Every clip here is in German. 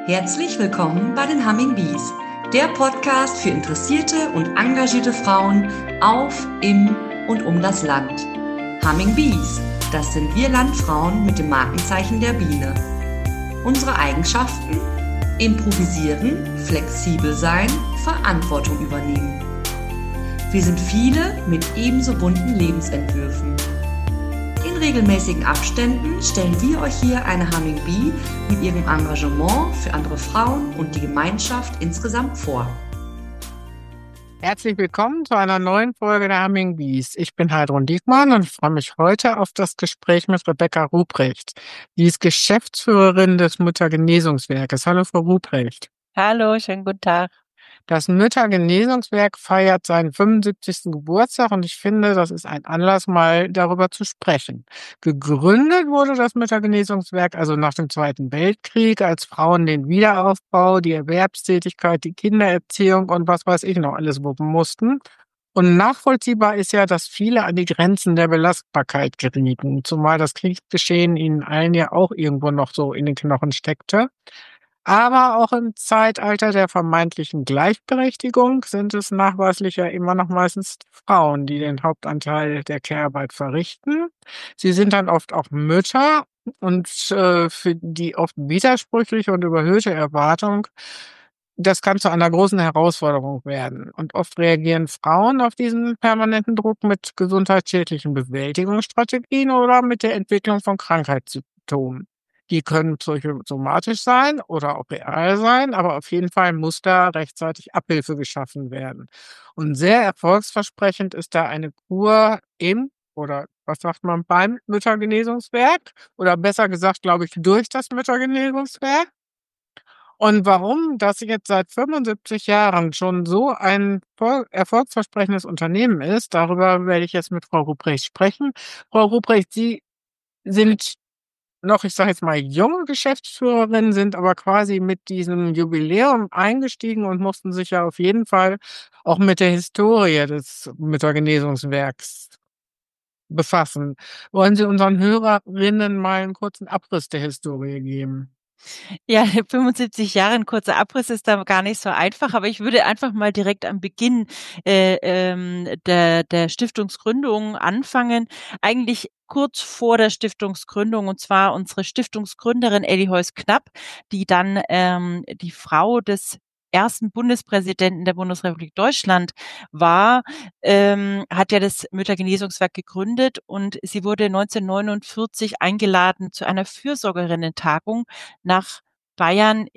Herzlich willkommen bei den Humming Bees, der Podcast für interessierte und engagierte Frauen auf, im und um das Land. Humming Bees, das sind wir Landfrauen mit dem Markenzeichen der Biene. Unsere Eigenschaften? Improvisieren, flexibel sein, Verantwortung übernehmen. Wir sind viele mit ebenso bunten Lebensentwürfen. In regelmäßigen Abständen stellen wir euch hier eine Humming Bee mit ihrem Engagement für andere Frauen und die Gemeinschaft insgesamt vor. Herzlich willkommen zu einer neuen Folge der Humming Bees. Ich bin Heidrun Diekmann und freue mich heute auf das Gespräch mit Rebecca Ruprecht. Die ist Geschäftsführerin des Müttergenesungswerkes. Hallo, Frau Ruprecht. Hallo, schönen guten Tag. Das Müttergenesungswerk feiert seinen 75. Geburtstag und ich finde, das ist ein Anlass, mal darüber zu sprechen. Gegründet wurde das Müttergenesungswerk also nach dem Zweiten Weltkrieg, als Frauen den Wiederaufbau, die Erwerbstätigkeit, die Kindererziehung und was weiß ich noch alles wuppen mussten. Und nachvollziehbar ist ja, dass viele an die Grenzen der Belastbarkeit gerieten, zumal das Kriegsgeschehen ihnen allen ja auch irgendwo noch so in den Knochen steckte. Aber auch im Zeitalter der vermeintlichen Gleichberechtigung sind es nachweislich ja immer noch meistens Frauen, die den Hauptanteil der Care-Arbeit verrichten. Sie sind dann oft auch Mütter und für die oft widersprüchliche und überhöhte Erwartung, das kann zu einer großen Herausforderung werden. Und oft reagieren Frauen auf diesen permanenten Druck mit gesundheitsschädlichen Bewältigungsstrategien oder mit der Entwicklung von Krankheitssymptomen. Die können psychosomatisch sein oder auch real sein, aber auf jeden Fall muss da rechtzeitig Abhilfe geschaffen werden. Und sehr erfolgsversprechend ist da eine Kur im oder was sagt man beim Müttergenesungswerk oder besser gesagt, glaube ich, durch das Müttergenesungswerk. Und warum das jetzt seit 75 Jahren schon so ein erfolgsversprechendes Unternehmen ist, darüber werde ich jetzt mit Frau Ruprecht sprechen. Frau Ruprecht, Sie sind noch, ich sage jetzt mal, junge Geschäftsführerin, sind aber quasi mit diesem Jubiläum eingestiegen und mussten sich ja auf jeden Fall auch mit der Historie des Müttergenesungswerks befassen. Wollen Sie unseren Hörerinnen mal einen kurzen Abriss der Historie geben? Ja, 75 Jahre, ein kurzer Abriss ist da gar nicht so einfach, aber ich würde einfach mal direkt am Beginn der Stiftungsgründung anfangen. Eigentlich kurz vor der Stiftungsgründung, und zwar unsere Stiftungsgründerin Elly Heuss-Knapp, die dann die Frau des ersten Bundespräsidenten der Bundesrepublik Deutschland war, hat ja das Müttergenesungswerk gegründet und sie wurde 1949 eingeladen zu einer Fürsorgerinnentagung nach Bayern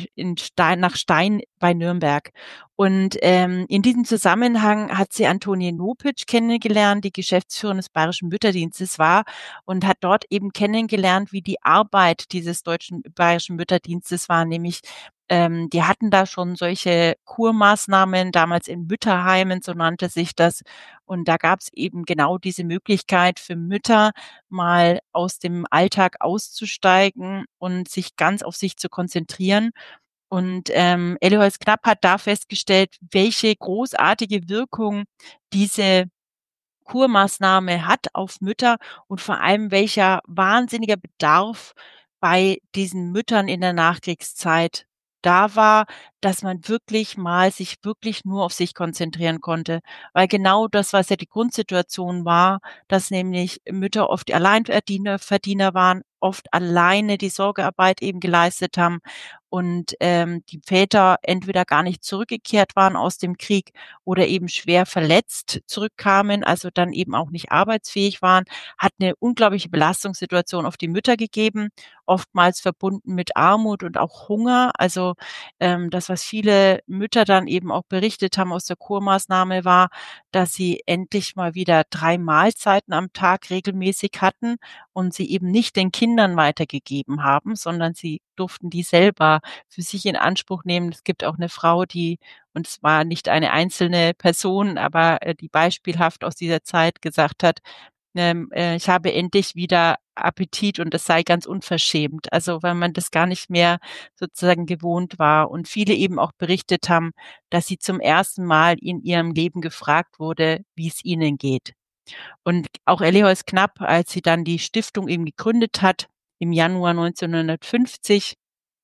nach Stein bei Nürnberg. Und in diesem Zusammenhang hat sie Antonie Nopitsch kennengelernt, die Geschäftsführerin des Bayerischen Mütterdienstes war und hat dort eben kennengelernt, wie die Arbeit dieses Bayerischen Mütterdienstes war, nämlich die hatten da schon solche Kurmaßnahmen, damals in Mütterheimen, so nannte sich das. Und da gab es eben genau diese Möglichkeit für Mütter, mal aus dem Alltag auszusteigen und sich ganz auf sich zu konzentrieren. Und Elly Heuss-Knapp hat da festgestellt, welche großartige Wirkung diese Kurmaßnahme hat auf Mütter und vor allem welcher wahnsinniger Bedarf bei diesen Müttern in der Nachkriegszeit da war, dass man wirklich mal sich wirklich nur auf sich konzentrieren konnte. Weil das, was ja die Grundsituation war, dass nämlich Mütter oft die Alleinverdiener waren, oft alleine die Sorgearbeit eben geleistet haben und die Väter entweder gar nicht zurückgekehrt waren aus dem Krieg oder eben schwer verletzt zurückkamen, also dann eben auch nicht arbeitsfähig waren, hat eine unglaubliche Belastungssituation auf die Mütter gegeben, oftmals verbunden mit Armut und auch Hunger. Also das, was viele Mütter dann eben auch berichtet haben aus der Kurmaßnahme, war, dass sie endlich mal wieder 3 Mahlzeiten am Tag regelmäßig hatten und sie eben nicht den Kindern weitergegeben haben, sondern sie durften die selber für sich in Anspruch nehmen. Es gibt auch eine Frau, und es war nicht eine einzelne Person, aber die beispielhaft aus dieser Zeit gesagt hat, ich habe endlich wieder Appetit und das sei ganz unverschämt. Also weil man das gar nicht mehr sozusagen gewohnt war. Und viele eben auch berichtet haben, dass sie zum ersten Mal in ihrem Leben gefragt wurde, wie es ihnen geht. Und auch Elly Heuss-Knapp, als sie dann die Stiftung eben gegründet hat, im Januar 1950,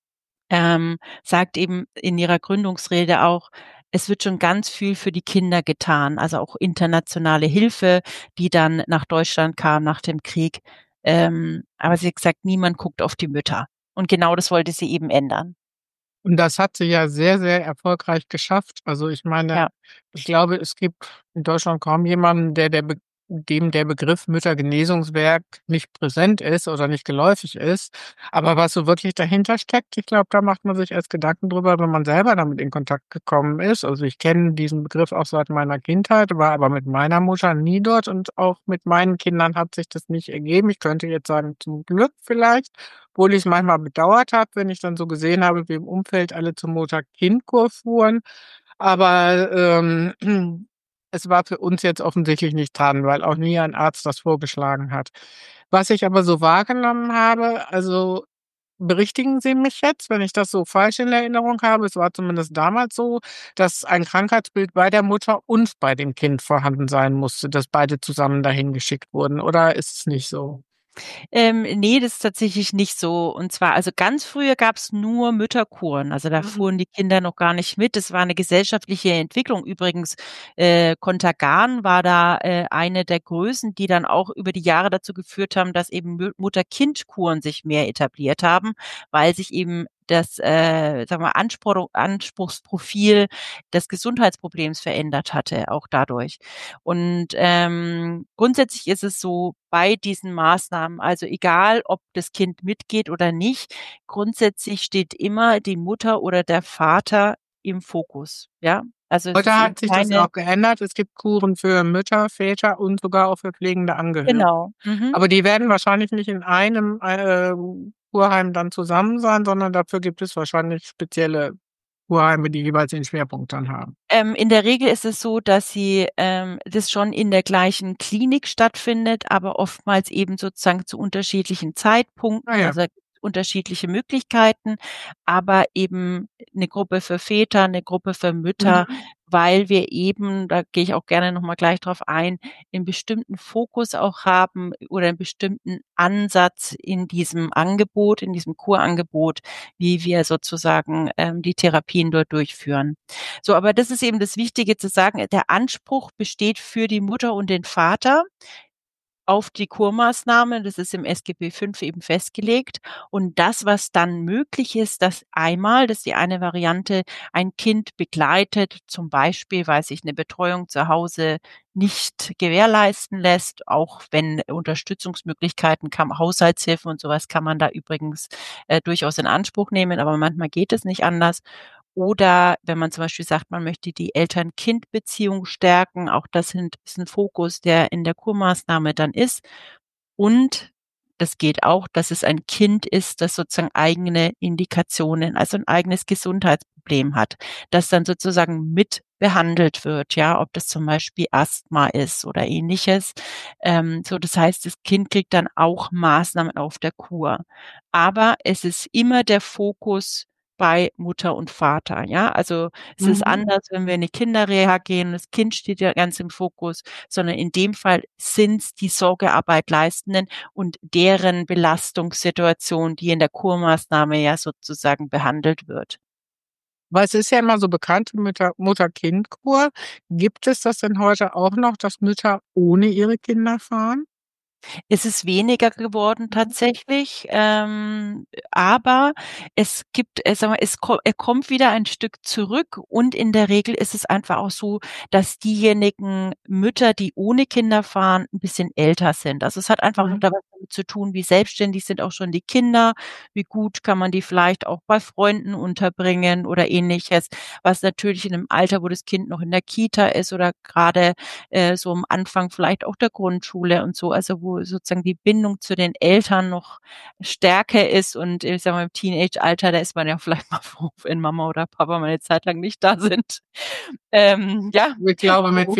sagt eben in ihrer Gründungsrede auch, es wird schon ganz viel für die Kinder getan, also auch internationale Hilfe, die dann nach Deutschland kam nach dem Krieg. Aber sie hat gesagt, niemand guckt auf die Mütter. Und genau das wollte sie eben ändern. Und das hat sie ja sehr, sehr erfolgreich geschafft. Also, ich meine, Ja. ich glaube, es gibt in Deutschland kaum jemanden, dem der Begriff Müttergenesungswerk nicht präsent ist oder nicht geläufig ist. Aber was so wirklich dahinter steckt, ich glaube, da macht man sich erst Gedanken drüber, wenn man selber damit in Kontakt gekommen ist. Also, ich kenne diesen Begriff auch seit meiner Kindheit, war aber mit meiner Mutter nie dort und auch mit meinen Kindern hat sich das nicht ergeben. Ich könnte jetzt sagen, zum Glück vielleicht. Obwohl ich's manchmal bedauert habe, wenn ich dann so gesehen habe, wie im Umfeld alle zum Mutter-Kind-Kurs fuhren. Aber, es war für uns jetzt offensichtlich nicht dran, weil auch nie ein Arzt das vorgeschlagen hat. Was ich aber so wahrgenommen habe, also, berichtigen Sie mich jetzt, wenn ich das so falsch in Erinnerung habe, es war zumindest damals so, dass ein Krankheitsbild bei der Mutter und bei dem Kind vorhanden sein musste, dass beide zusammen dahin geschickt wurden, oder ist es nicht so? Ne, das ist tatsächlich nicht so. Und zwar also ganz früher gab's nur Mütterkuren. Also, da Mhm. fuhren die Kinder noch gar nicht mit. Das war 'ne gesellschaftliche Entwicklung. Übrigens, Contergan war da, eine der Größen, die dann auch über die Jahre dazu geführt haben, dass eben Mutter-Kind-Kuren sich mehr etabliert haben, weil sich eben das, sagen wir, Anspruchsprofil des Gesundheitsproblems verändert hatte, auch dadurch. Und, grundsätzlich ist es so bei diesen Maßnahmen, also egal, ob das Kind mitgeht oder nicht, grundsätzlich steht immer die Mutter oder der Vater im Fokus, ja? Also, es ist Heute eben hat sich das keine auch geändert. Es gibt Kuren für Mütter, Väter und sogar auch für pflegende Angehörige. genau. Mhm. Aber die werden wahrscheinlich nicht in einem, Kurheim dann zusammen sein, sondern dafür gibt es wahrscheinlich spezielle Kurheime, die jeweils den Schwerpunkt dann haben. In der Regel ist es so, dass das schon in der gleichen Klinik stattfindet, aber oftmals eben sozusagen zu unterschiedlichen Ah Zeitpunkten, ja. also unterschiedliche Möglichkeiten, aber eben 'ne Gruppe für Väter, 'ne Gruppe für Mütter, Mhm. weil wir eben, da gehe ich auch gerne noch mal gleich drauf ein, 'n bestimmten Fokus auch haben oder 'n bestimmten Ansatz in diesem Angebot, in diesem Kurangebot, wie wir sozusagen, die Therapien dort durchführen. So, aber das ist eben das Wichtige zu sagen, der Anspruch besteht für die Mutter und den Vater auf die Kurmaßnahme. Das ist im SGB V eben festgelegt. Und das, was dann möglich ist, dass einmal, das ist die eine Variante, ein Kind begleitet, zum Beispiel, weil sich eine Betreuung zu Hause nicht gewährleisten lässt, auch wenn Unterstützungsmöglichkeiten kam, Haushaltshilfen und sowas kann man da übrigens, durchaus in Anspruch nehmen, aber manchmal geht es nicht anders. Oder wenn man zum Beispiel sagt, man möchte die Eltern-Kind-Beziehung ist ein Fokus, der in der Kurmaßnahme dann ist. Und das geht auch, dass es ein Kind ist, das sozusagen eigene Indikationen, also ein eigenes Gesundheitsproblem hat, das dann sozusagen mit behandelt wird, ja, ob das zum Beispiel Asthma ist oder Ähnliches. So, das heißt, das Kind kriegt dann auch Maßnahmen auf der Kur. Aber es ist immer der Fokus bei Mutter und Vater, ja? Also, es ist Mhm. anders, wenn wir in 'ne Kinderreha gehen, das Kind steht ja ganz im Fokus, sondern in dem Fall sind's die Sorgearbeit Leistenden und deren Belastungssituation, die in der Kurmaßnahme ja sozusagen behandelt wird. Weil es ist ja immer so bekannt, Mutter-Kind-Kur. Gibt es das denn heute auch noch, dass Mütter ohne ihre Kinder fahren? Es ist weniger geworden Mhm. tatsächlich, aber es gibt sagen wir, er kommt wieder ein Stück zurück und in der Regel ist es einfach auch so, dass diejenigen Mütter, die ohne Kinder fahren, 'n bisschen älter sind. Also, es hat einfach Mhm. da was damit zu tun, wie selbstständig sind auch schon die Kinder, wie gut kann man die vielleicht auch bei Freunden unterbringen oder Ähnliches, was natürlich in 'nem Alter, wo das Kind noch in der Kita ist oder grade so am Anfang vielleicht auch der Grundschule und so, also wo sozusagen die Bindung zu den Eltern noch stärker ist und ich sage mal, im Teenageralter, da ist man ja vielleicht mal froh, wenn Mama oder Papa mal 'ne Zeit lang nicht da sind. Ja, Ich glaube, mit so. 14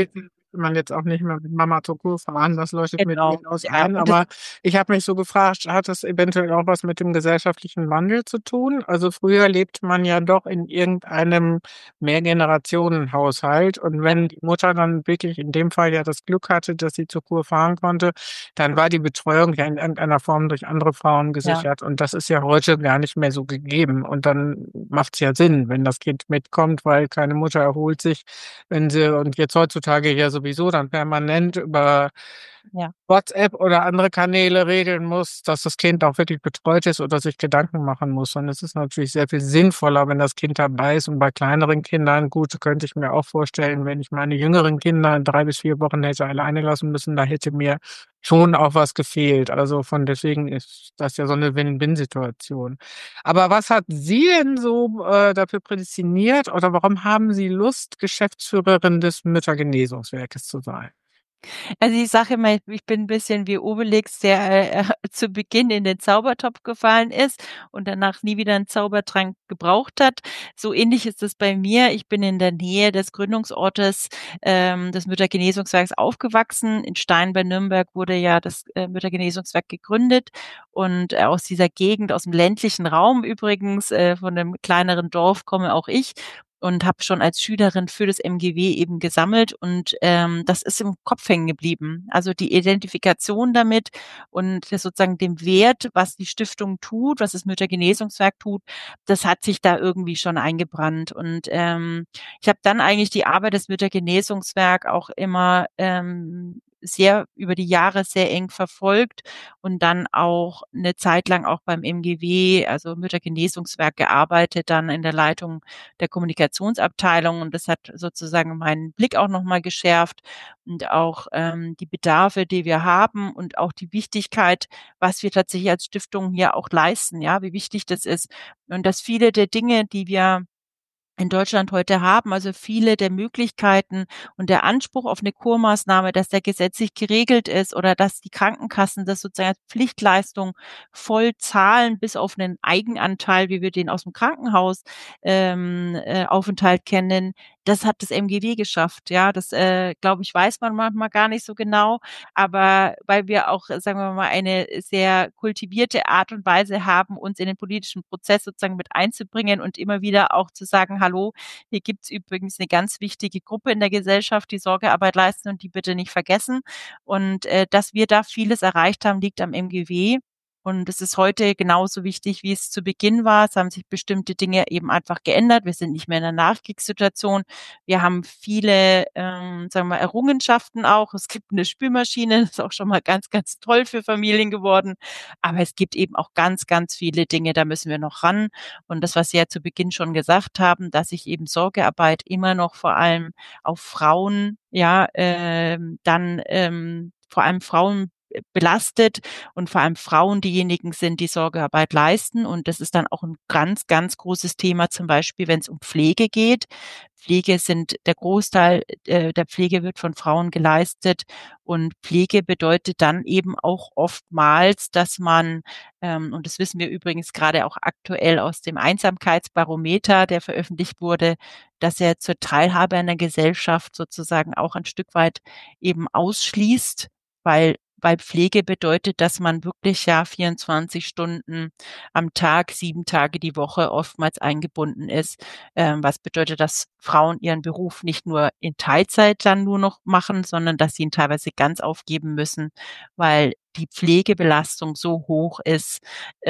man jetzt auch nicht mehr mit Mama zur Kur fahren, das leuchtet mir Genau. durchaus Ja, ein. und das Aber ich habe mich so gefragt, hat das eventuell auch was mit dem gesellschaftlichen Wandel zu tun? Also früher lebt man ja doch in irgendeinem Mehrgenerationenhaushalt. Und wenn die Mutter dann wirklich in dem Fall ja das Glück hatte, dass sie zur Kur fahren konnte, dann war die Betreuung ja in irgendeiner Form durch andere Frauen ja. gesichert. Und das ist ja heute gar nicht mehr so gegeben. Und dann macht es ja Sinn, wenn das Kind mitkommt, weil keine Mutter erholt sich, wenn sie, und jetzt heutzutage ja sowieso dann permanent über Ja. WhatsApp oder andere Kanäle regeln muss, dass das Kind auch wirklich betreut ist oder sich Gedanken machen muss. Und es ist natürlich sehr viel sinnvoller, wenn das Kind dabei ist. Und bei kleineren Kindern, gut, könnte ich mir auch vorstellen, wenn ich meine jüngeren Kinder in 3 bis 4 Wochen hätte alleine lassen müssen, da hätte mir schon auch was gefehlt. Also von deswegen ist das ja so eine Win-Win-Situation. Aber was hat Sie denn so dafür prädestiniert oder warum haben Sie Lust, Geschäftsführerin des Müttergenesungswerkes zu sein? Also, ich sage immer, ich bin 'n bisschen wie Obelix, der, zu Beginn in den Zaubertopf gefallen ist und danach nie wieder 'n Zaubertrank gebraucht hat. So ähnlich ist es bei mir. Ich bin in der Nähe des Gründungsortes, des Müttergenesungswerks aufgewachsen. In Stein bei Nürnberg wurde ja das, Müttergenesungswerk gegründet und, aus dieser Gegend, aus'm ländlichen Raum übrigens, von 'nem kleineren Dorf komme auch ich und habe schon als Schülerin für das MGW eben gesammelt und, das ist im Kopf hängen geblieben. Also, die Identifikation damit und das sozusagen dem Wert, was die Stiftung tut, was das Müttergenesungswerk tut, das hat sich da irgendwie schon eingebrannt. Und, ich habe dann eigentlich die Arbeit des Müttergenesungswerk auch immer, sehr über die Jahre sehr eng verfolgt und dann auch eine Zeit lang auch beim MGW, also Müttergenesungswerk gearbeitet, dann in der Leitung der Kommunikationsabteilung und das hat sozusagen meinen Blick auch noch mal geschärft und auch, die Bedarfe, die wir haben und auch die Wichtigkeit, was wir tatsächlich als Stiftung hier auch leisten, ja, wie wichtig das ist. Und dass viele der Dinge, die wir in Deutschland heute haben, also viele der Möglichkeiten und der Anspruch auf eine Kurmaßnahme, dass der gesetzlich geregelt ist oder dass die Krankenkassen das sozusagen als Pflichtleistung voll zahlen, bis auf einen Eigenanteil, wie wir den aus dem Krankenhaus, Aufenthalt kennen. Das hat das MGW geschafft, ja. Das, glaube ich, weiß man manchmal gar nicht so genau, aber weil wir auch, sagen wir mal, eine sehr kultivierte Art und Weise haben, uns in den politischen Prozess sozusagen mit einzubringen und immer wieder auch zu sagen: „Hallo, hier gibt's übrigens eine ganz wichtige Gruppe in der Gesellschaft, die Sorgearbeit leisten und die bitte nicht vergessen.“ Und, dass wir da vieles erreicht haben, liegt am MGW. Und es ist heute genauso wichtig, wie es zu Beginn war. Es haben sich bestimmte Dinge eben einfach geändert. Wir sind nicht mehr in 'ner Nachkriegssituation. Wir haben viele, sagen wir mal, Errungenschaften auch. Es gibt 'ne Spülmaschine, das ist auch schon mal ganz, ganz toll für Familien geworden. Aber es gibt eben auch ganz, ganz viele Dinge, da müssen wir noch ran. Und das, was Sie ja zu Beginn schon gesagt haben, dass sich eben Sorgearbeit immer noch vor allem auf Frauen, ja, dann, vor allem Frauen, belastet und vor allem Frauen diejenigen sind, die Sorgearbeit leisten. Und das ist dann auch 'n ganz, ganz großes Thema, zum Beispiel, wenn's um Pflege geht. Pflege sind der Großteil, der Pflege wird von Frauen geleistet und Pflege bedeutet dann eben auch oftmals, dass man, und das wissen wir übrigens grade auch aktuell aus dem Einsamkeitsbarometer, der veröffentlicht wurde, dass er zur Teilhabe an der Gesellschaft sozusagen auch ein Stück weit eben ausschließt, weil Pflege bedeutet, dass man wirklich ja 24 Stunden am Tag, 7 Tage die Woche oftmals eingebunden ist. Was bedeutet, dass Frauen ihren Beruf nicht nur in Teilzeit dann nur noch machen, sondern dass sie ihn teilweise ganz aufgeben müssen, weil die Pflegebelastung so hoch ist,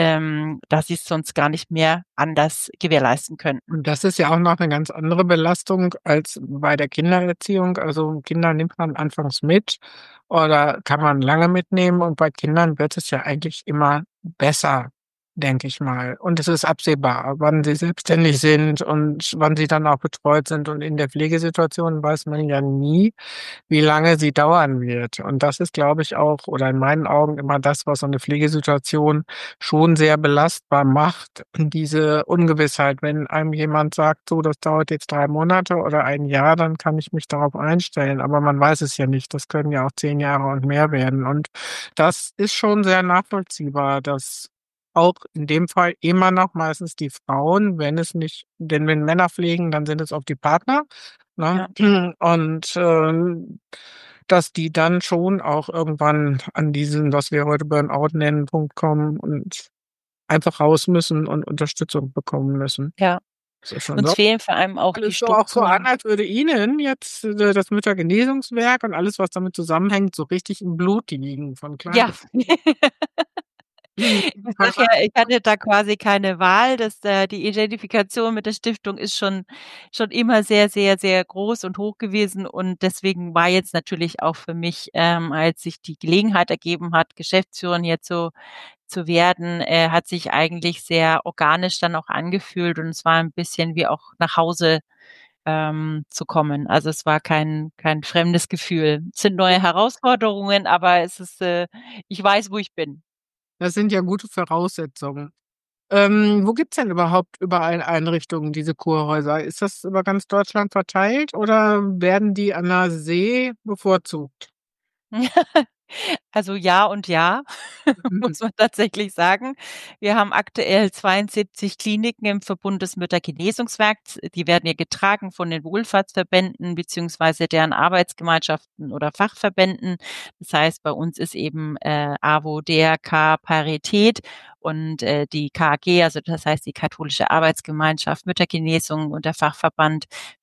dass sie's sonst gar nicht mehr anders gewährleisten könnten. Und das ist ja auch noch eine ganz andere Belastung als bei der Kindererziehung. Also, Kinder nimmt man anfangs mit oder kann man lange mitnehmen und bei Kindern wird es ja eigentlich immer besser, denke ich mal. Und es ist absehbar, wann sie selbstständig sind und wann sie dann auch betreut sind. Und in der Pflegesituation weiß man ja nie, wie lange sie dauern wird. Und das ist, glaube ich, auch oder in meinen Augen immer das, was so eine Pflegesituation schon sehr belastbar macht. Diese Ungewissheit, wenn einem jemand sagt: „So, das dauert jetzt 3 Monate oder ein Jahr“, dann kann ich mich darauf einstellen. Aber man weiß es ja nicht. Das können ja auch 10 Jahre und mehr werden. Und das ist schon sehr nachvollziehbar, dass auch in dem Fall immer noch meistens die Frauen, wenn es nicht denn wenn Männer pflegen, dann sind es oft die Partner. ne? Ja. Und, dass die dann schon auch irgendwann an diesen, was wir heute Burnout nennen, Punkt kommen und einfach raus müssen und Unterstützung bekommen müssen. Ja. Das ist schon Uns so. fehlen vor allem auch die Alles so auch so an, Strukturen. als würde Ihnen jetzt, das Müttergenesungswerk und alles, was damit zusammenhängt, so richtig im Blut liegen von klein Ja. bis Ich von sage ja, ich hatte da quasi keine Wahl. Die Identifikation mit der Stiftung ist schon immer sehr, sehr, sehr groß und hoch gewesen. Und deswegen war jetzt natürlich auch für mich, als sich die Gelegenheit ergeben hat, Geschäftsführerin hier zu werden, hat sich eigentlich sehr organisch dann auch angefühlt. Und es war ein bisschen wie auch nach Hause, zu kommen. Also, es war kein fremdes Gefühl. Es sind neue Herausforderungen, aber ich weiß, wo ich bin. das sind ja gute Voraussetzungen. Wo gibt's denn überhaupt überall Einrichtungen, diese Kurhäuser? Ist das über ganz Deutschland verteilt oder werden die an 'ner See bevorzugt? Also ja und ja, muss man tatsächlich sagen. Wir haben aktuell 72 Kliniken im Verbund des Müttergenesungswerks. Die werden ja getragen von den Wohlfahrtsverbänden beziehungsweise deren Arbeitsgemeinschaften oder Fachverbänden. Das heißt, bei uns ist eben AWO, DRK, Parität und die KAG, also das heißt die Katholische Arbeitsgemeinschaft Müttergenesung und der Fachverband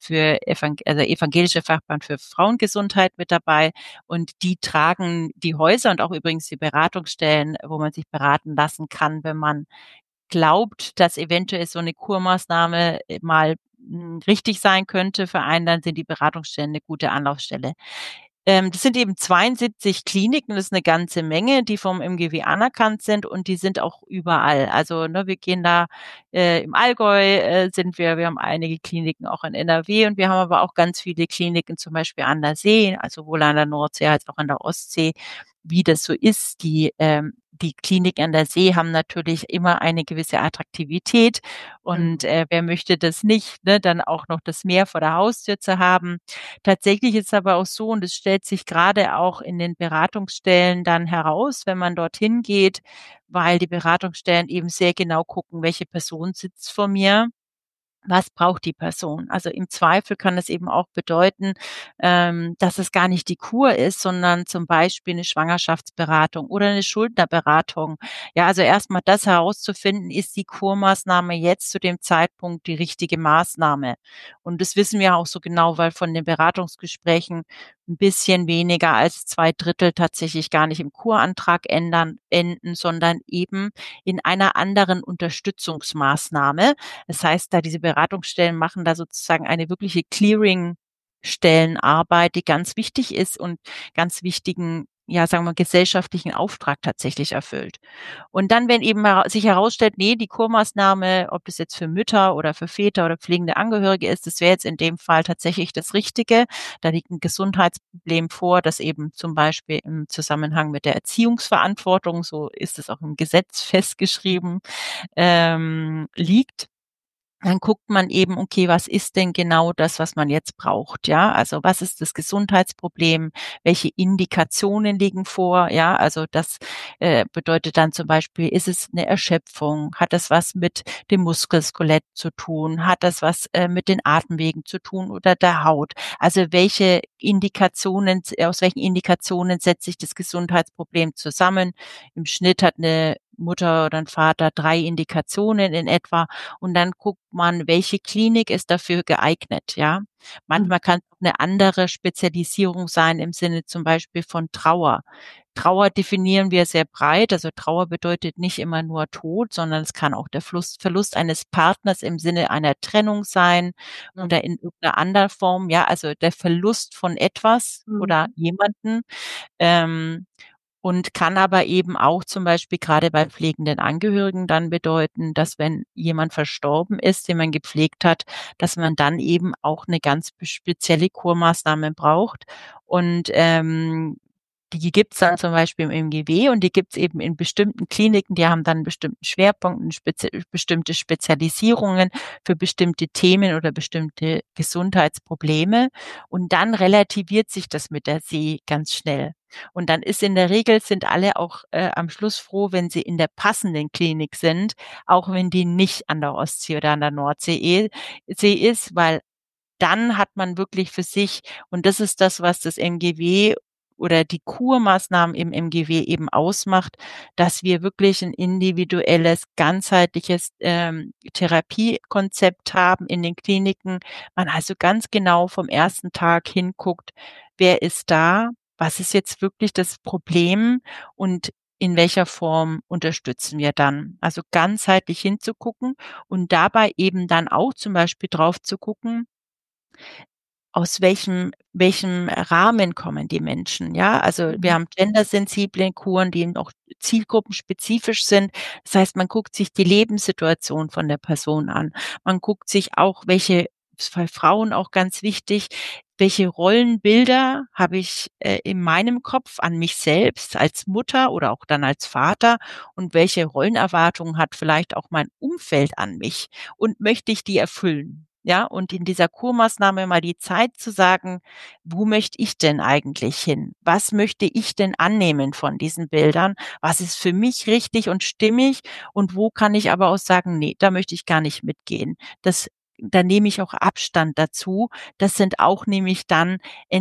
also Evangelische Fachverband für Frauengesundheit mit dabei. Und die tragen die Häuser und auch übrigens die Beratungsstellen, wo man sich beraten lassen kann, wenn man glaubt, dass eventuell so eine Kurmaßnahme mal, richtig sein könnte für einen, dann sind die Beratungsstellen eine gute Anlaufstelle. Das sind eben 72 Kliniken, das ist eine ganze Menge, die vom MGW anerkannt sind und die sind auch überall. Also, ne, wir gehen da im Allgäu sind wir haben einige Kliniken auch in NRW und wir haben aber auch ganz viele Kliniken, zum Beispiel an der See, also sowohl an der Nordsee als auch an der Ostsee. Wie das so ist, die Kliniken an der See haben natürlich immer eine gewisse Attraktivität und, Genau. wer möchte das nicht, ne, dann auch noch das Meer vor der Haustür zu haben. Tatsächlich ist es aber auch so, und es stellt sich gerade auch in den Beratungsstellen dann heraus, wenn man dorthin geht, weil die Beratungsstellen eben sehr genau gucken, welche Person sitzt vor mir, was braucht die Person? Also, im Zweifel kann es eben auch bedeuten, dass es gar nicht die Kur ist, sondern zum Beispiel 'ne Schwangerschaftsberatung oder 'ne Schulterberatung. Ja, also erst mal das herauszufinden, ist die Kurmaßnahme jetzt zu dem Zeitpunkt die richtige Maßnahme? Und das wissen wir auch so genau, weil von den Beratungsgesprächen 'n bisschen weniger als 2/3 tatsächlich gar nicht im Kurantrag enden, sondern eben in einer anderen Unterstützungsmaßnahme. Das heißt, da diese Beratungsstellen machen da sozusagen eine wirkliche Clearing-Stellenarbeit, die ganz wichtig ist und ganz wichtigen, ja, sagen wir, gesellschaftlichen Auftrag tatsächlich erfüllt. Und dann, wenn eben sich herausstellt, ne, die Kurmaßnahme, ob das jetzt für Mütter oder für Väter oder pflegende Angehörige ist, das wäre jetzt in dem Fall tatsächlich das Richtige. Da liegt 'n Gesundheitsproblem vor, das eben zum Beispiel im Zusammenhang mit der Erziehungsverantwortung, so ist es auch im Gesetz festgeschrieben, liegt. Dann guckt man eben, okay, was ist denn genau das, was man jetzt braucht, ja? Also, was ist das Gesundheitsproblem? Welche Indikationen liegen vor, ja? Also, das, bedeutet dann zum Beispiel, ist es 'ne Erschöpfung? Hat das was mit dem Muskelskelett zu tun? Hat das was, mit den Atemwegen zu tun oder der Haut? Also, aus welchen Indikationen setzt sich das Gesundheitsproblem zusammen? Im Schnitt hat 'ne Mutter oder 'n Vater 3 Indikationen in etwa und dann guckt man, welche Klinik ist dafür geeignet, ja? Mhm. Manchmal kann es auch 'ne andere Spezialisierung sein im Sinne zum Beispiel von Trauer. Trauer definieren wir sehr breit. Also, Trauer bedeutet nicht immer nur Tod, sondern es kann auch der Verlust eines Partners im Sinne einer Trennung sein Ja. oder in irgend 'ner anderen Form, ja, also der Verlust von etwas oder Mhm. jemanden. Ähm, und kann aber eben auch zum Beispiel grade bei pflegenden Angehörigen dann bedeuten, dass wenn jemand verstorben ist, den man gepflegt hat, dass man dann eben auch 'ne ganz spezielle Kurmaßnahme braucht. Und, die gibt's dann zum Beispiel im MGW und die gibt's eben in bestimmten Kliniken, die haben dann 'n bestimmten Schwerpunkt, bestimmte Spezialisierungen für bestimmte Themen oder bestimmte Gesundheitsprobleme. Und dann relativiert sich das mit der See ganz schnell. Und dann ist in der Regel sind alle auch, am Schluss froh, wenn sie in der passenden Klinik sind, auch wenn die nicht an der Ostsee oder an der Nordsee See ist, weil dann hat man wirklich für sich, und das ist das, was das MGW oder die Kurmaßnahmen im MGW eben ausmacht, dass wir wirklich ein individuelles, ganzheitliches Therapiekonzept haben in den Kliniken. Man also ganz genau vom ersten Tag hinguckt, wer ist da, was ist jetzt wirklich das Problem und in welcher Form unterstützen wir dann? Also ganzheitlich hinzugucken und dabei eben dann auch zum Beispiel drauf zu gucken, aus welchem Rahmen kommen die Menschen, ja? Also, wir Mhm. haben gendersensible Kuren, die auch zielgruppenspezifisch sind. Das heißt, man guckt sich die Lebenssituation von der Person an. Man guckt sich auch, welche ist bei Frauen auch ganz wichtig, welche Rollenbilder habe ich, in meinem Kopf an mich selbst als Mutter oder auch dann als Vater und welche Rollenerwartungen hat vielleicht auch mein Umfeld an mich und möchte ich die erfüllen? Ja, und in dieser Kurmaßnahme mal die Zeit zu sagen: „Wo möchte ich denn eigentlich hin? Was möchte ich denn annehmen von diesen Bildern? Was ist für mich richtig und stimmig und wo kann ich aber auch sagen: „Ne, da möchte ich gar nicht mitgehen.“ Da nehme ich auch Abstand dazu. Das sind auch nämlich dann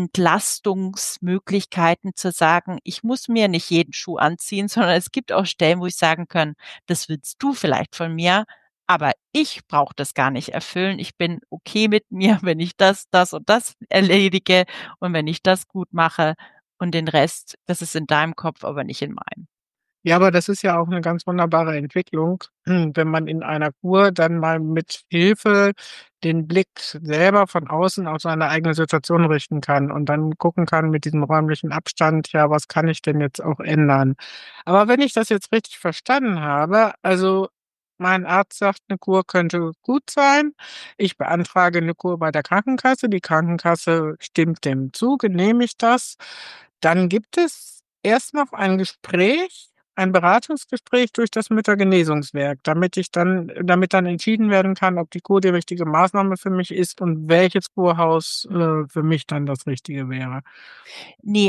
Entlastungsmöglichkeiten zu sagen: „Ich muss mir nicht jeden Schuh anziehen“, sondern es gibt auch Stellen, wo ich sagen kann: „Das willst du vielleicht von mir, aber ich brauche das gar nicht erfüllen. Ich bin okay mit mir, wenn ich das, das und das erledige und wenn ich das gut mache und den Rest, das ist in deinem Kopf, aber nicht in meinem.“ Ja, aber das ist ja auch 'ne ganz wunderbare Entwicklung, wenn man in einer Kur dann mal mit Hilfe den Blick selber von außen auf seine eigene Situation richten kann und dann gucken kann mit diesem räumlichen Abstand: „Ja, was kann ich denn jetzt auch ändern?“ Aber wenn ich das jetzt richtig verstanden habe, also, mein Arzt sagt, 'ne Kur könnte gut sein. Ich beantrage 'ne Kur bei der Krankenkasse. Die Krankenkasse stimmt dem zu, genehmigt das. Dann gibt es erst noch ein Beratungsgespräch durch das Müttergenesungswerk, damit dann entschieden werden kann, ob die Kur die richtige Maßnahme für mich ist und welches Kurhaus, für mich dann das Richtige wäre. Ne,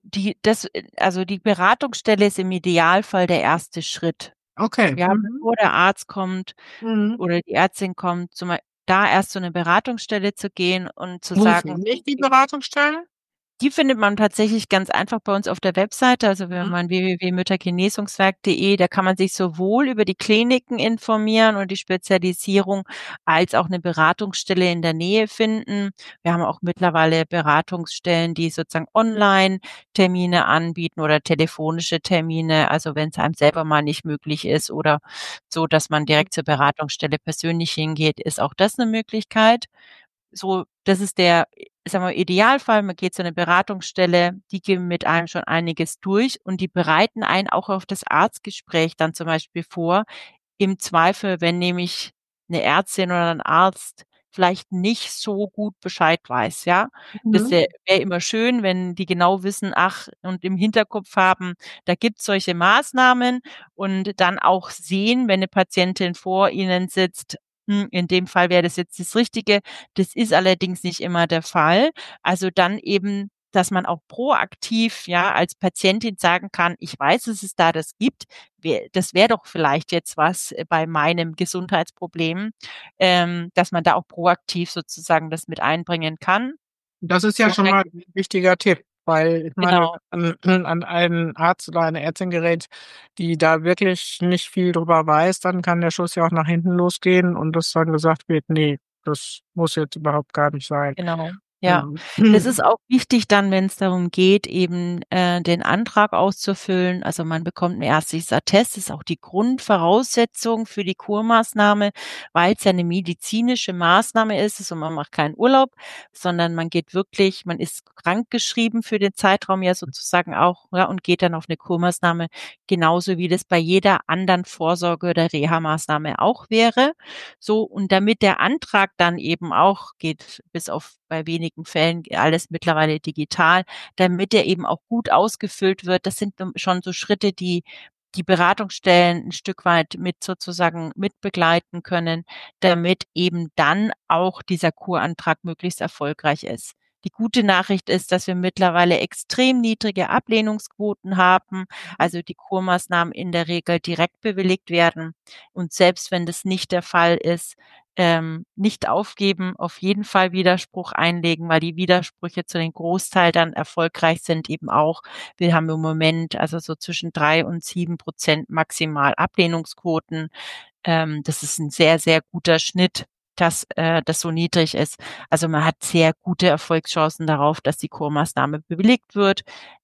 also die Beratungsstelle ist im Idealfall der erste Schritt. Okay. Ja, Mhm. bevor der Arzt kommt Mhm. oder die Ärztin kommt, da erst zu 'ne Beratungsstelle zu gehen und zu Wo sagen: finde ich die „Okay“. Beratungsstelle? Die findet man tatsächlich ganz einfach bei uns auf der Webseite. Also, wenn Mhm. man www.müttergenesungswerk.de, da kann man sich sowohl über die Kliniken informieren und die Spezialisierung als auch 'ne Beratungsstelle in der Nähe finden. Wir haben auch mittlerweile Beratungsstellen, die sozusagen Online-Termine anbieten oder telefonische Termine, also wenn's einem selber mal nicht möglich ist oder so, dass man Mhm. direkt zur Beratungsstelle persönlich hingeht, ist auch das 'ne Möglichkeit. So, das ist der, ich sage mal, Idealfall. Man geht zu 'ner Beratungsstelle, die gehen mit einem schon einiges durch und die bereiten einen auch auf das Arztgespräch dann zum Beispiel vor. Im Zweifel, wenn nämlich 'ne Ärztin oder 'n Arzt vielleicht nicht so gut Bescheid weiß, ja? Das Mhm. wäre immer schön, wenn die genau wissen, ach, und im Hinterkopf haben, da gibt's solche Maßnahmen und dann auch sehen, wenn 'ne Patientin vor ihnen sitzt, in dem Fall wäre das jetzt das Richtige. Das ist allerdings nicht immer der Fall. Also, dann eben, dass man auch proaktiv, ja, als Patientin sagen kann: „Ich weiß, dass es da das gibt. Das wäre doch vielleicht jetzt was, bei meinem Gesundheitsproblem“, dass man da auch proaktiv sozusagen das mit einbringen kann. Das ist ja Und schon dann mal 'n wichtiger Tipp, weil ich meine, genau. an einen Arzt oder eine Ärztin gerät, die da wirklich nicht viel drüber weiß, dann kann der Schuss ja auch nach hinten losgehen und dass dann gesagt wird: „Ne, das muss jetzt überhaupt gar nicht sein.“ Genau, ja. Mhm. Das ist auch wichtig dann, wenn's darum geht, eben, den Antrag auszufüllen. Also, man bekommt 'n ärztliches Attest, das ist auch die Grundvoraussetzung für die Kurmaßnahme, weil's ja 'ne medizinische Maßnahme ist. Also, man macht keinen Urlaub, sondern man ist krankgeschrieben für den Zeitraum ja sozusagen auch, ja, und geht dann auf 'ne Kurmaßnahme, genauso wie das bei jeder anderen Vorsorge oder Reha-Maßnahme auch wäre. So, und damit der Antrag dann eben auch geht, bis auf bei wenigen Fällen alles mittlerweile digital, damit der eben auch gut ausgefüllt wird. Das sind schon so Schritte, die die Beratungsstellen 'n Stück weit mit sozusagen mitbegleiten können, damit eben dann auch dieser Kurantrag möglichst erfolgreich ist. Die gute Nachricht ist, dass wir mittlerweile extrem niedrige Ablehnungsquoten haben, Mhm. also die Kurmaßnahmen in der Regel direkt bewilligt werden. Und selbst wenn das nicht der Fall ist, nicht aufgeben, auf jeden Fall Widerspruch einlegen, weil die Widersprüche zu den Großteil dann erfolgreich sind eben auch. Wir haben im Moment also so zwischen 3 und 7% maximal Ablehnungsquoten. Das ist ein sehr, sehr guter Schnitt, dass das so niedrig ist. Also man hat sehr gute Erfolgschancen darauf, dass die Kurmaßnahme bewilligt wird.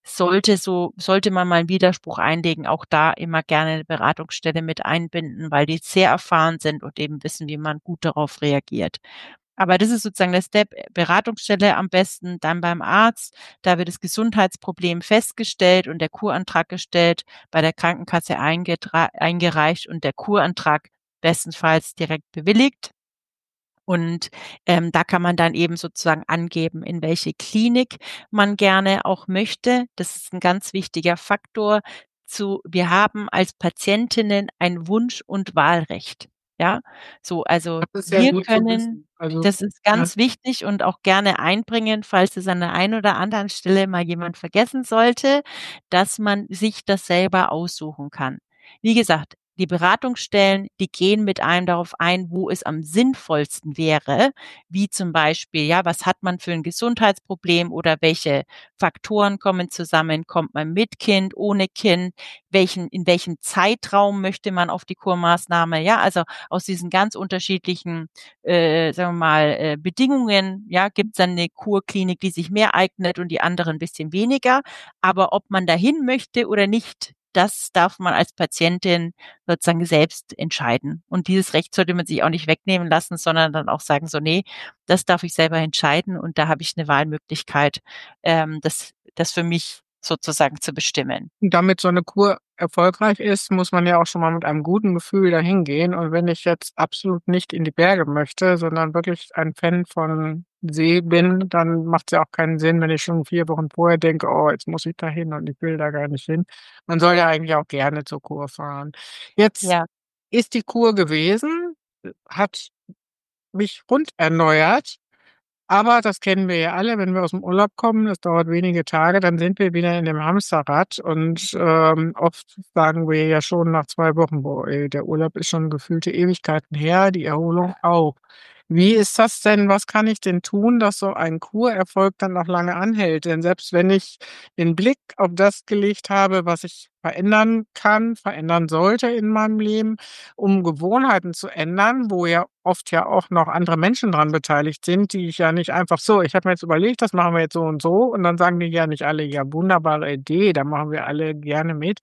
Sollte man mal einen Widerspruch einlegen, auch da immer gerne eine Beratungsstelle mit einbinden, weil die sehr erfahren sind und eben wissen, wie man gut darauf reagiert. Aber das ist sozusagen der Step, Beratungsstelle am besten, dann beim Arzt. Da wird das Gesundheitsproblem festgestellt und der Kurantrag gestellt, bei der Krankenkasse eingereicht und der Kurantrag bestenfalls direkt bewilligt. Und da kann man dann eben sozusagen angeben, in welche Klinik man gerne auch möchte. Das ist ein ganz wichtiger Faktor. Wir haben als Patientinnen ein Wunsch- und Wahlrecht. Ja, so, also Das ist ja wir gut zu können, wissen. Also, das ist ja. ganz wichtig und auch gerne einbringen, falls es an der einen oder anderen Stelle mal jemand vergessen sollte, dass man sich das selber aussuchen kann. Wie gesagt, die Beratungsstellen, die gehen mit einem darauf ein, wo es am sinnvollsten wäre, wie zum Beispiel, ja, was hat man für ein Gesundheitsproblem oder welche Faktoren kommen zusammen? Kommt man mit Kind, ohne Kind? In welchem Zeitraum möchte man auf die Kurmaßnahme? Ja, also aus diesen ganz unterschiedlichen, sagen wir mal, Bedingungen, ja, gibt es dann eine Kurklinik, die sich mehr eignet und die andere ein bisschen weniger. Aber ob man dahin möchte oder nicht, das darf man als Patientin sozusagen selbst entscheiden. Und dieses Recht sollte man sich auch nicht wegnehmen lassen, sondern dann auch sagen, so, nee, das darf ich selber entscheiden und da habe ich eine Wahlmöglichkeit, das für mich sozusagen zu bestimmen. Und damit so eine Kur erfolgreich ist, muss man ja auch schon mal mit einem guten Gefühl dahin gehen. Und wenn ich jetzt absolut nicht in die Berge möchte, sondern wirklich ein Fan von See bin, dann macht's ja auch keinen Sinn, wenn ich schon 4 Wochen vorher denke: „Oh, jetzt muss ich da hin und ich will da gar nicht hin.“ Man soll ja eigentlich auch gerne zur Kur fahren. Jetzt Ja. ist die Kur gewesen, hat mich runderneuert. Aber das kennen wir ja alle, wenn wir aus'm Urlaub kommen, das dauert wenige Tage, dann sind wir wieder in dem Hamsterrad und, oft sagen wir ja schon nach 2 Wochen: „Boah, ey, der Urlaub ist schon gefühlte Ewigkeiten her, die Erholung auch.“ Wie ist das denn? Was kann ich denn tun, dass so ein Kurerfolg dann noch lange anhält? Denn selbst wenn ich den Blick auf das gelegt habe, was ich verändern kann, verändern sollte in meinem Leben, um Gewohnheiten zu ändern, wo ja oft ja auch noch andere Menschen dran beteiligt sind, die ich ja nicht einfach so: „Ich habe mir jetzt überlegt, das machen wir jetzt so und dann sagen die ja nicht alle: „Ja, wunderbare Idee, da machen wir alle gerne mit.“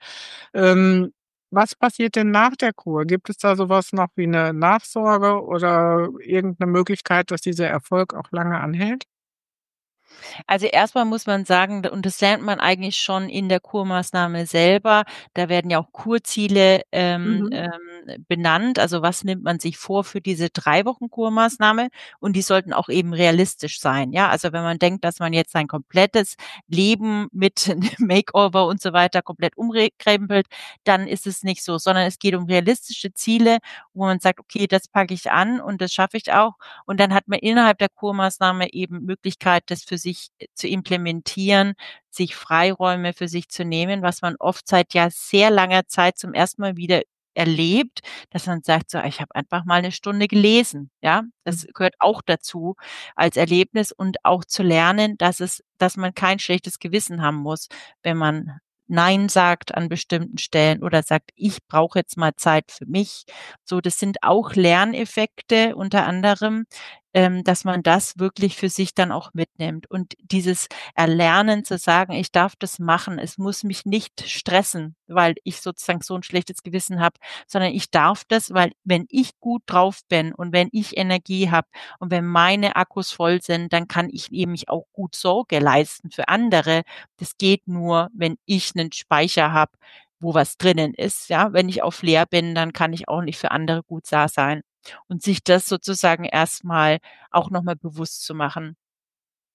Was passiert denn nach der Kur? Gibt es da so was noch wie 'ne Nachsorge oder irgend 'ne Möglichkeit, dass dieser Erfolg auch lange anhält? Also erstmal muss man sagen, und das lernt man eigentlich schon in der Kurmaßnahme selber, da werden ja auch Kurziele Mhm. benannt. Also was nimmt man sich vor für diese 3 Wochen Kurmaßnahme? Und die sollten auch eben realistisch sein. Ja, also wenn man denkt, dass man jetzt sein komplettes Leben mit Makeover und so weiter komplett umkrempelt, dann ist es nicht so, sondern es geht um realistische Ziele, wo man sagt, okay, das packe ich an und das schaffe ich auch. Und dann hat man innerhalb der Kurmaßnahme eben Möglichkeit, das für sich zu implementieren, sich Freiräume für sich zu nehmen, was man oft seit ja sehr langer Zeit zum ersten Mal wieder erlebt, dass man sagt so: „Ich habe einfach mal 'ne Stunde gelesen“, ja? Das Mhm. gehört auch dazu als Erlebnis und auch zu lernen, dass man kein schlechtes Gewissen haben muss, wenn man nein sagt an bestimmten Stellen oder sagt: „Ich brauche jetzt mal Zeit für mich.“ So, das sind auch Lerneffekte unter anderem, dass man das wirklich für sich dann auch mitnimmt. Und dieses Erlernen zu sagen: „Ich darf das machen. Es muss mich nicht stressen, weil ich sozusagen so 'n schlechtes Gewissen habe, sondern ich darf das, weil wenn ich gut drauf bin und wenn ich Energie habe und wenn meine Akkus voll sind, dann kann ich eben mich auch gut Sorge leisten für andere. Das geht nur, wenn ich 'nen Speicher habe, wo was drinnen ist, ja? Wenn ich auf leer bin, dann kann ich auch nicht für andere gut da sein.“ Und sich das sozusagen erst mal auch noch mal bewusst zu machen.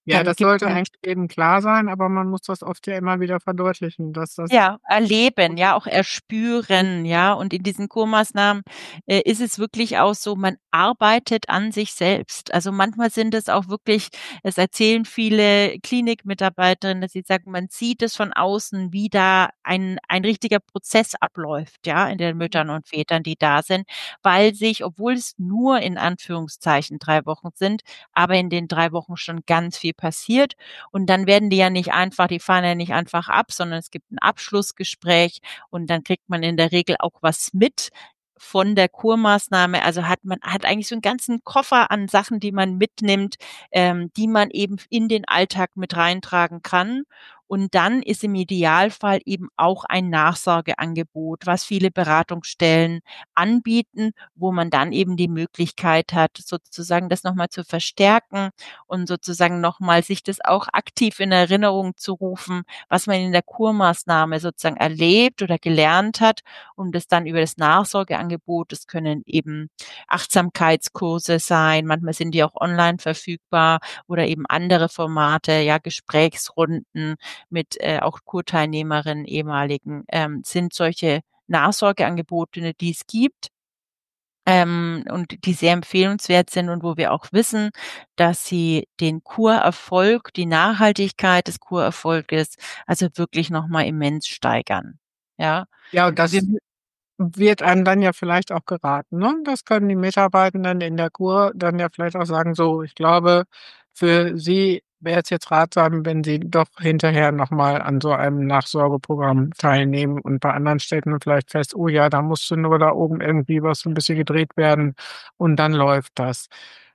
Ja, Dann das gibt sollte eigentlich jedem klar sein, aber man muss das oft ja immer wieder verdeutlichen, dass das Ja, erleben, ja, auch erspüren, ja. Und in diesen Kurmaßnahmen, ist es wirklich auch so, man arbeitet an sich selbst. Also, manchmal sind es auch wirklich es erzählen viele Klinikmitarbeiterinnen, dass sie sagen, man sieht es von außen, wie da ein richtiger Prozess abläuft, ja, in den Müttern und Vätern, die da sind, weil sich, obwohl es nur in Anführungszeichen 3 Wochen sind, aber in den 3 Wochen schon ganz viel passiert. Und dann werden die fahren ja nicht einfach ab, sondern es gibt 'n Abschlussgespräch und dann kriegt man in der Regel auch was mit von der Kurmaßnahme. Also hat eigentlich so 'n ganzen Koffer an Sachen, die man mitnimmt, die man eben in den Alltag mit reintragen kann. Und dann ist im Idealfall eben auch ein Nachsorgeangebot, was viele Beratungsstellen anbieten, wo man dann eben die Möglichkeit hat, sozusagen das noch mal zu verstärken und sozusagen noch mal sich das auch aktiv in Erinnerung zu rufen, was man in der Kurmaßnahme sozusagen erlebt oder gelernt hat und das dann über das Nachsorgeangebot das können eben Achtsamkeitskurse sein, manchmal sind die auch online verfügbar oder eben andere Formate, ja, Gesprächsrunden mit, auch Kurteilnehmerinnen, ehemaligen, sind solche Nachsorgeangebote, ne, die es gibt und die sehr empfehlenswert sind und wo wir auch wissen, dass sie den Kurerfolg, die Nachhaltigkeit des Kurerfolges also wirklich noch mal immens steigern. Ja, ja, und wir das wird einem dann ja vielleicht auch geraten, ne? Das können die Mitarbeitenden in der Kur dann ja vielleicht auch sagen: „So, ich glaube, für Sie wäre es jetzt ratsam, wenn Sie doch hinterher noch mal an so einem Nachsorgeprogramm teilnehmen.“ Und bei anderen stellt man vielleicht fest: „Oh ja, da musste nur da oben irgendwie was so 'n bisschen gedreht werden und dann läuft das.“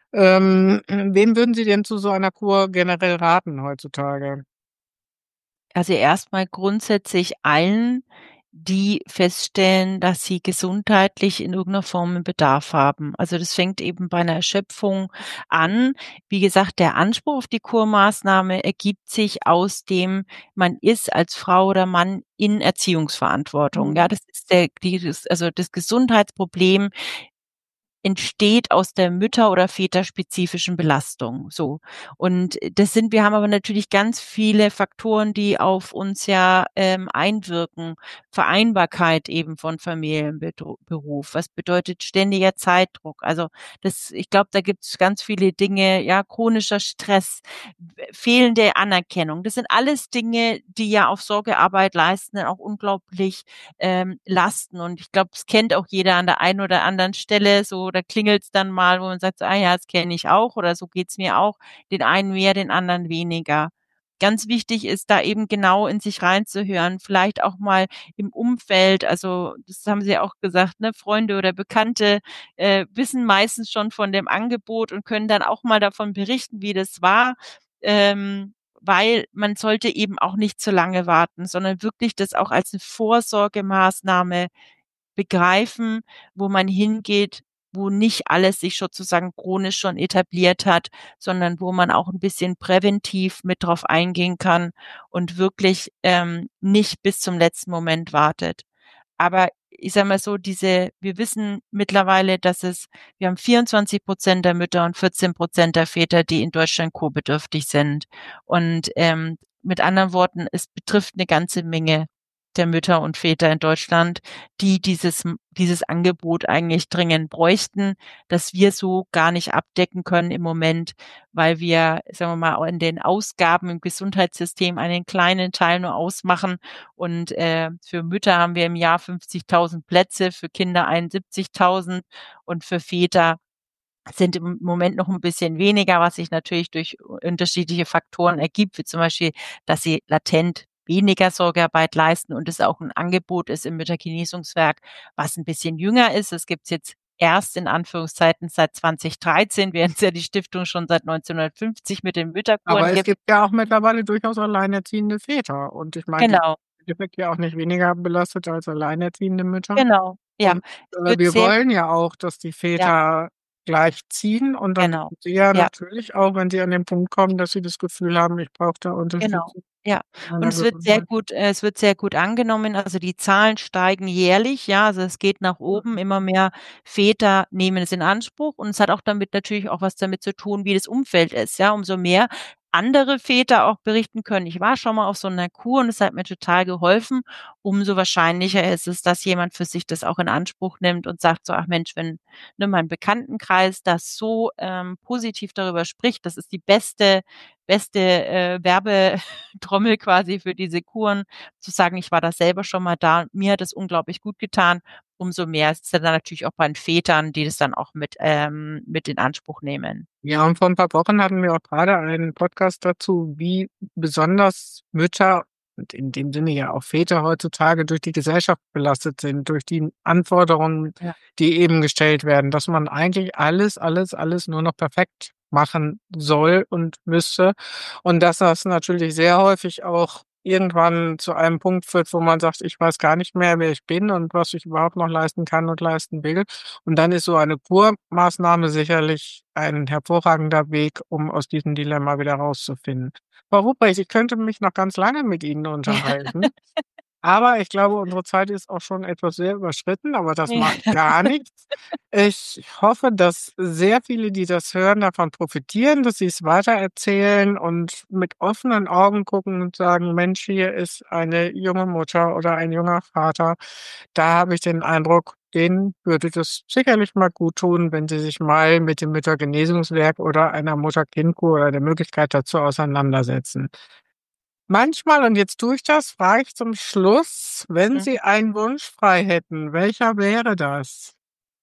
wem würden Sie denn zu so einer Kur generell raten heutzutage? Also, erstmal grundsätzlich allen, die feststellen, dass sie gesundheitlich in irgendeiner Form 'n Bedarf haben. Also, das fängt eben bei einer Erschöpfung an. Wie gesagt, der Anspruch auf die Kurmaßnahme ergibt sich aus dem, man ist als Frau oder Mann in Erziehungsverantwortung. Ja, Mhm. das ist der dieses also, das Gesundheitsproblem entsteht aus der mütter oder väterspezifischen Belastung, so. Und wir haben aber natürlich ganz viele Faktoren, die auf uns ja, einwirken. Vereinbarkeit eben von Beruf. Was bedeutet ständiger Zeitdruck? Also, ich glaube, da gibt's ganz viele Dinge, ja, chronischer Stress, fehlende Anerkennung. Das sind alles Dinge, die ja auf Sorgearbeit leisten, auch unglaublich lasten. Und ich glaube, es kennt auch jeder an der einen oder anderen Stelle so, da klingelt's dann mal, wo man sagt so: „Ah ja, das kenne ich auch“ oder „so geht's mir auch“, den einen mehr, den anderen weniger. Ganz wichtig ist da eben genau in sich reinzuhören, vielleicht auch mal im Umfeld, also, das haben Sie ja auch gesagt, ne, Freunde oder Bekannte, wissen meistens schon von dem Angebot und können dann auch mal davon berichten, wie das war. Weil man sollte eben auch nicht zu lange warten, sondern wirklich das auch als 'ne Vorsorgemaßnahme begreifen, wo man hingeht, wo nicht alles sich sozusagen chronisch schon etabliert hat, sondern wo man auch 'n bisschen präventiv mit drauf eingehen kann und wirklich, nicht bis zum letzten Moment wartet. Aber ich sage mal so, wir wissen mittlerweile, wir haben 24% der Mütter und 14% der Väter, die in Deutschland kurbedürftig sind. Und, mit anderen Worten, es betrifft 'ne ganze Menge der Mütter und Väter in Deutschland, die dieses Angebot eigentlich dringend bräuchten, das wir so gar nicht abdecken können im Moment, weil wir, sagen wir mal, auch in den Ausgaben im Gesundheitssystem einen kleinen Teil nur ausmachen und, für Mütter haben wir im Jahr 50.000 Plätze, für Kinder 71.000 und für Väter sind im Moment noch 'n bisschen weniger, was sich natürlich durch unterschiedliche Faktoren ergibt, wie zum Beispiel, dass sie latent weniger Sorgearbeit leisten und es auch 'n Angebot ist im Müttergenesungswerk, was 'n bisschen jünger ist. Das gibt's jetzt erst in Anführungszeiten seit 2013, während's ja die Stiftung schon seit 1950 mit den Aber Mütterkuren es gibt. gibt ja auch mittlerweile durchaus alleinerziehende Väter und ich meine, die Genau, sind im Endeffekt ja auch nicht weniger belastet als alleinerziehende Mütter. genau. Ja, Und, es wird wir sehr wollen ja auch, dass die ja, Väter gleich ziehen und dann genau. sind sie ja Ja. natürlich auch, wenn sie an den Punkt kommen, dass sie das Gefühl haben: „Ich brauche da Genau, Unterstützung ja. bei Und meiner Gesundheit.“ es wird sehr gut angenommen. Also, die Zahlen steigen jährlich, ja, also, es geht nach oben. Mhm. Immer mehr Väter nehmen es in Anspruch und es hat auch damit natürlich auch was damit zu tun, wie das Umfeld ist, ja. Umso mehr andere Väter auch berichten können, ich war schon mal auf so einer Kur und es hat mir total geholfen, umso wahrscheinlicher ist es, dass jemand für sich das auch in Anspruch nimmt und sagt so, ach Mensch, wenn mein Bekanntenkreis das so positiv darüber spricht, das ist die beste Werbetrommel quasi für diese Kuren, zu sagen, ich war da selber schon mal da, mir hat das unglaublich gut getan, umso mehr ist es dann natürlich auch bei den Vätern, die das dann auch mit in Anspruch nehmen. Ja, und vor ein paar Wochen hatten wir auch gerade einen Podcast dazu, wie besonders Mütter und in dem Sinne ja auch Väter heutzutage durch die Gesellschaft belastet sind, durch die Anforderungen, Ja. die eben gestellt werden, dass man eigentlich alles nur noch perfekt machen soll und müsste. Und dass das natürlich sehr häufig auch irgendwann zu einem Punkt führt, wo man sagt, ich weiß gar nicht mehr, wer ich bin und was ich überhaupt noch leisten kann und leisten will. Und dann ist so eine Kurmaßnahme sicherlich ein hervorragender Weg, um aus diesem Dilemma wieder rauszufinden. Frau Ruprecht, ich könnte mich noch ganz lange mit Ihnen unterhalten, aber ich glaube, unsere Zeit ist auch schon etwas sehr überschritten, aber das Ja. macht gar nichts. Ich hoffe, dass sehr viele, die das hören, davon profitieren, dass sie es weitererzählen und mit offenen Augen gucken und sagen, Mensch, hier ist eine junge Mutter oder ein junger Vater. Da habe ich den Eindruck, denen würde das sicherlich mal gut tun, wenn sie sich mal mit dem Müttergenesungswerk oder einer Mutter-Kind-Kur oder der Möglichkeit dazu auseinandersetzen. Manchmal, und jetzt tue ich das, frage ich zum Schluss, wenn Sie einen Wunsch frei hätten, welcher wäre das?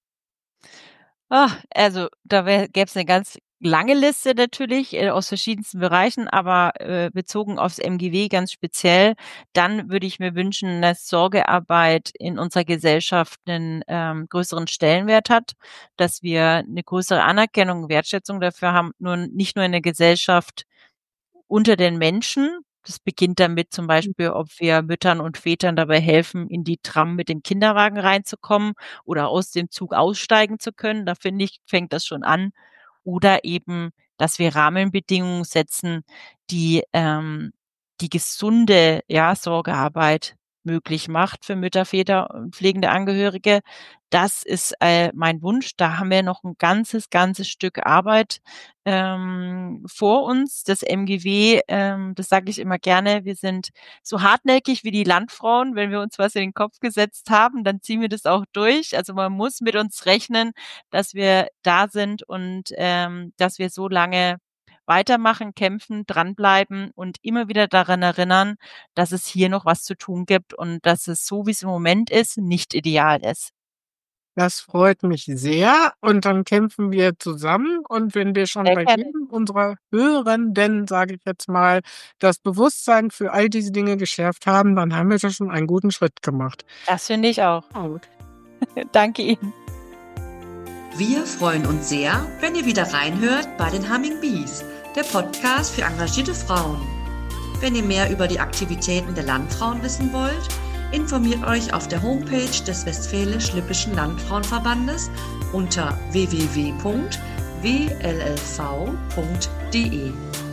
Also da gäbe es eine ganz lange Liste natürlich aus verschiedensten Bereichen, aber bezogen aufs MGW ganz speziell, dann würde ich mir wünschen, dass Sorgearbeit in unserer Gesellschaft einen größeren Stellenwert hat, dass wir eine größere Anerkennung, Wertschätzung dafür haben, nicht nur in der Gesellschaft unter den Menschen. Das beginnt damit zum Beispiel, ob wir Müttern und Vätern dabei helfen, in die Tram mit dem Kinderwagen reinzukommen oder aus dem Zug aussteigen zu können. Da finde ich, fängt das schon an. Oder eben, dass wir Rahmenbedingungen setzen, die die gesunde Sorgearbeit möglich macht für Mütter, Väter und pflegende Angehörige. Das ist mein Wunsch. Da haben wir noch ein ganzes Stück Arbeit vor uns. Das MGW, das sage ich immer gerne, wir sind so hartnäckig wie die Landfrauen. Wenn wir uns was in den Kopf gesetzt haben, dann ziehen wir das auch durch. Also man muss mit uns rechnen, dass wir da sind und dass wir so lange weitermachen, kämpfen, dranbleiben und immer wieder daran erinnern, dass es hier noch was zu tun gibt und dass es so, wie es im Moment ist, nicht ideal ist. Das freut mich sehr und dann kämpfen wir zusammen und wenn wir schon Sehr bei gerne. jedem unserer Hörenden, sage ich jetzt mal, das Bewusstsein für all diese Dinge geschärft haben, dann haben wir da schon einen guten Schritt gemacht. Das finde ich auch. Gut. Danke Ihnen. Wir freuen uns sehr, wenn ihr wieder reinhört bei den Humming Bees, der Podcast für engagierte Frauen. Wenn ihr mehr über die Aktivitäten der Landfrauen wissen wollt, informiert euch auf der Homepage des Westfälisch-Lippischen Landfrauenverbandes unter www.wllv.de.